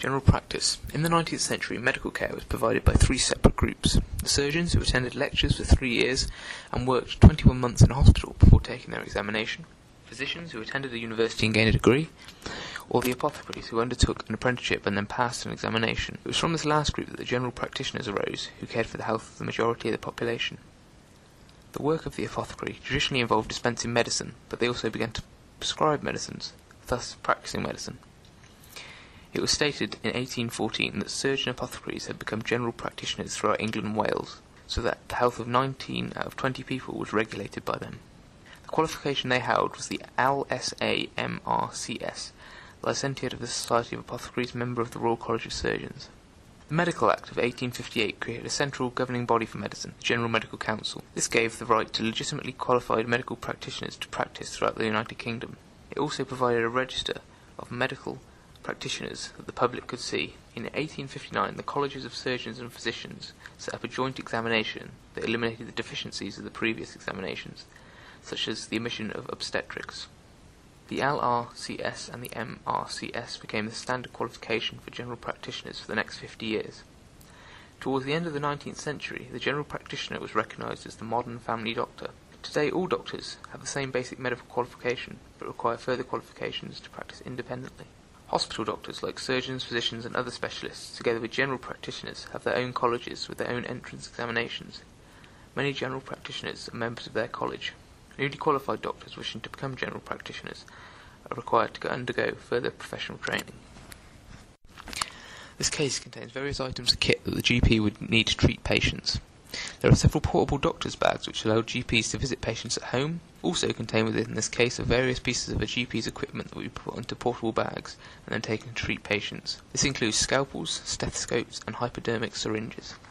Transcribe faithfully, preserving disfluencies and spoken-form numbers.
General practice. In the nineteenth century, medical care was provided by three separate groups. The surgeons, who attended lectures for three years and worked twenty-one months in a hospital before taking their examination. Physicians, who attended a university and gained a degree. Or the apothecaries, who undertook an apprenticeship and then passed an examination. It was from this last group that the general practitioners arose, who cared for the health of the majority of the population. The work of the apothecary traditionally involved dispensing medicine, but they also began to prescribe medicines, thus practicing medicine. It was stated in eighteen fourteen that surgeon apothecaries had become general practitioners throughout England and Wales, so that the health of nineteen out of twenty people was regulated by them. The qualification they held was the L S A M R C S, Licentiate of the Society of Apothecaries, member of the Royal College of Surgeons. The Medical Act of eighteen fifty-eight created a central governing body for medicine, the General Medical Council. This gave the right to legitimately qualified medical practitioners to practice throughout the United Kingdom. It also provided a register of medical practitioners that the public could see. In eighteen fifty-nine, the Colleges of Surgeons and Physicians set up a joint examination that eliminated the deficiencies of the previous examinations, such as the omission of obstetrics. The L R C S and the M R C S became the standard qualification for general practitioners for the next fifty years. Towards the end of the nineteenth century, the general practitioner was recognised as the modern family doctor. Today, all doctors have the same basic medical qualification, but require further qualifications to practice independently. Hospital doctors, like surgeons, physicians and other specialists, together with general practitioners, have their own colleges with their own entrance examinations. Many general practitioners are members of their college. Newly qualified doctors wishing to become general practitioners are required to undergo further professional training. This case contains various items of kit that the G P would need to treat patients. There are several portable doctor's bags which allow G Ps to visit patients at home. Also contained within this case are various pieces of a G P's equipment that will be put into portable bags and then taken to treat patients. This includes scalpels, stethoscopes and hypodermic syringes.